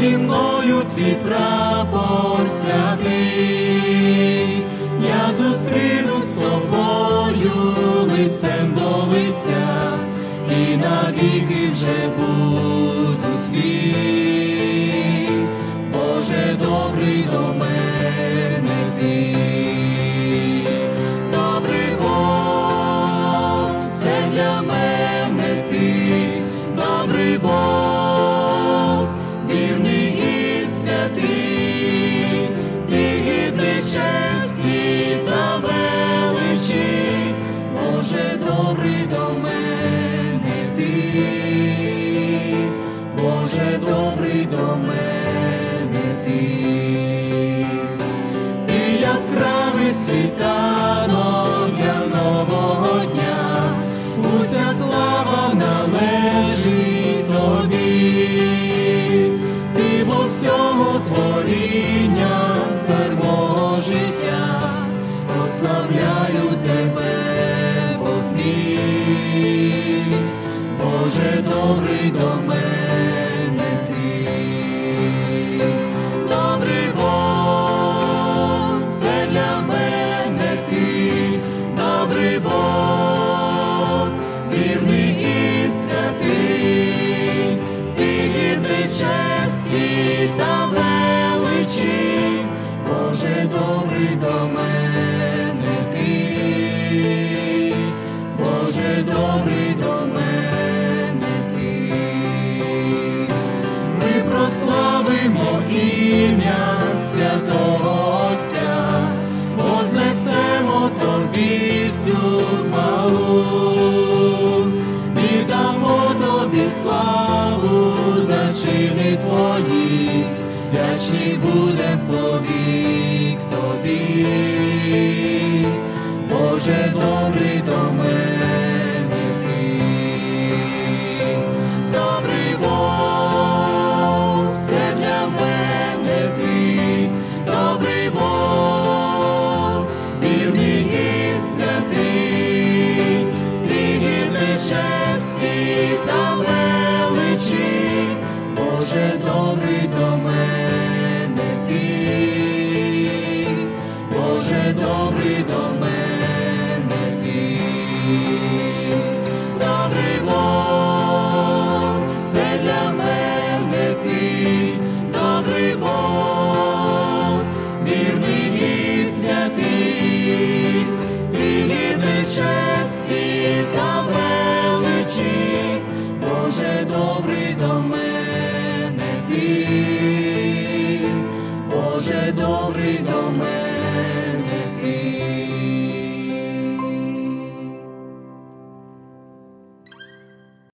наді мною твій прапор святий, я зустріну з тобою лицем до лиця, і навіки вже буду твій. Боже, добрий до мене ти, добрий Бог, все для мене ти, добрий Бог, вірний і святий, ти гідний честі та величі. Боже, добрий до мене ти, Боже, добрий до мене ти. Ти яскравий світанок для нового дня, уся слава належить тобі. Ти бо всього творіння, цар мого життя, прославляю тебе, Бог мій. Боже, добрий до мене ти, добрий Бог, все для мене ти, добрий Бог, вірний і святий, ти гідний честі та величі. Боже, добрий до мене ти, Боже, добрий до мене ти. Ми прославимо ім'я Святого Отця, вознесемо тобі всю хвалу, віддамо тобі славу за чини твої, вдячні будем повік тобі. Боже, добрий до мене ти, добрий Бог, все для мене ти, добрий Бог, вірний і святий, ти гідний честі та величі. Боже, добрий до мене ти, Боже, добрий до мене ти, добрий Бог, все для мене ти, добрий Бог, вірний і святий, ти гідний честі та величі. Боже, добрий до мене ти, Боже, добрий до мене.